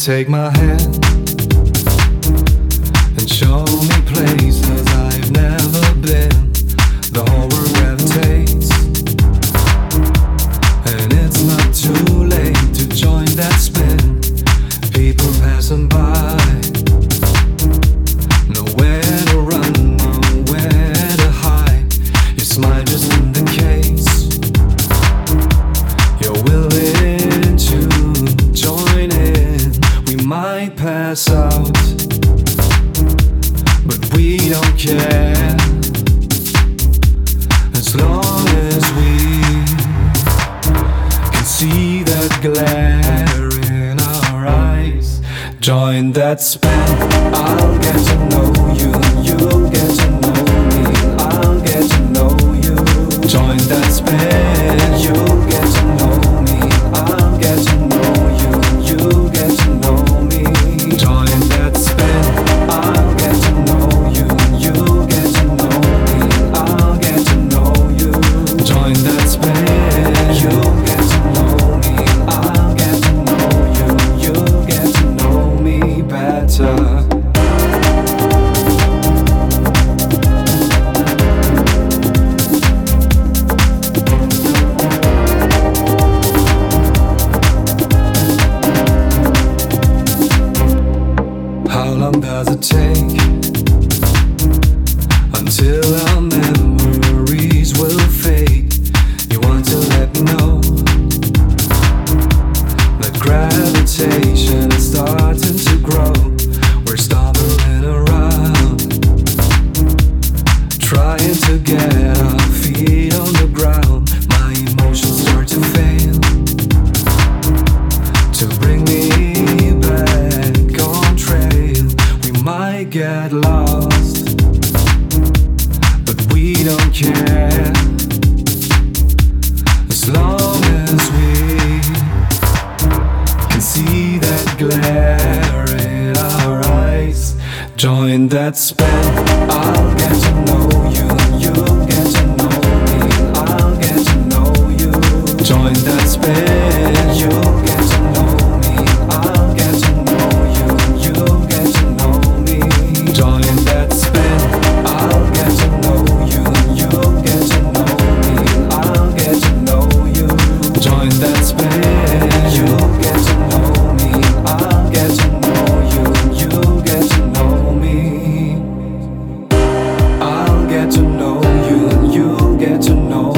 take my hand and show me places I've never been. The whole world gravitates, and it's not too late to join that spin. People passing by, nowhere to run, nowhere to hide. Your smile just indicates you're willing to join in. We might pass out, but we don't care, as long as we can see that glare in our eyes. Join that spin. I'll get to know you, you'll get to know me. I'll get to know you. Join that spin. You'll get to know me. I'll get to know you, you'll get to know me. Join that spin. I'll get to know you, you'll get to know me. I'll get to know you. Join that spin. You'll get to know me. I'll get to know you, you'll get to know me better. How long does it take until our memories will fade? You want to let me know that gravitation is starting to grow. We're stumbling around, trying to get our feet on the ground. My emotions start to fail to bring me back on trail. We might get lost, but we don't care, as long as we can see that glare in our eyes. Join that spin. I'll get to know you, you'll get to know me. I'll get to know you. Join that spin. You'll get to know me. I'll get to know you, you'll get to know me. Join that spin. I'll get to know you, you'll get to know me. I'll get to know you. Join that spin. You'll get to know me. I'll get to know you, you'll get to know me. I'll get to know you, and you'll get to know